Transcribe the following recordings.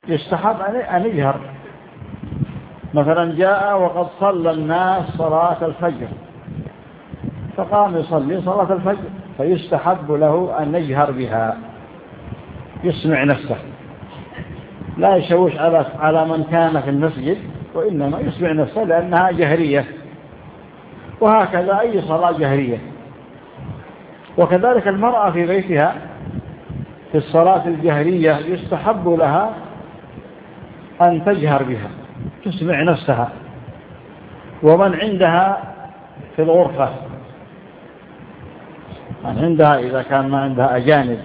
يستحب أن يجهر. مثلا جاء وقد صلى الناس صلاة الفجر فقام يصلي صلاة الفجر، فيستحب له أن يجهر بها، يسمع نفسه، لا يشوش على من كان في المسجد، وإنما يسمع نفسه لأنها جهرية. وهكذا أي صلاة جهرية. وكذلك المرأة في بيتها في الصلاة الجهرية يستحب لها أن تجهر بها، تسمع نفسها ومن عندها في الغرفة، من عندها إذا كان ما عندها أجانب.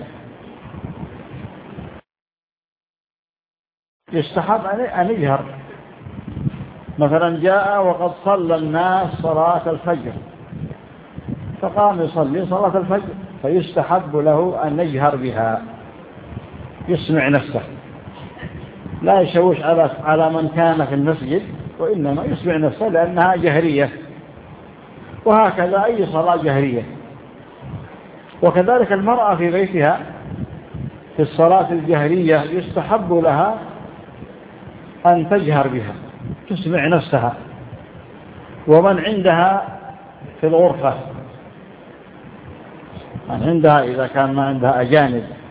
يستحب أن يجهر. مثلا جاء وقد صلى الناس صلاة الفجر فقام يصلي صلاة الفجر، فيستحب له أن يجهر بها، يسمع نفسه، لا يشوش على من كان في المسجد، وإنما يسمع نفسه لأنها جهرية. وهكذا أي صلاة جهرية. وكذلك المرأة في بيتها في الصلاة الجهرية يستحب لها أن تجهر بها، تسمع نفسها ومن عندها في الغرفة، من عندها إذا كان ما عندها أجانب.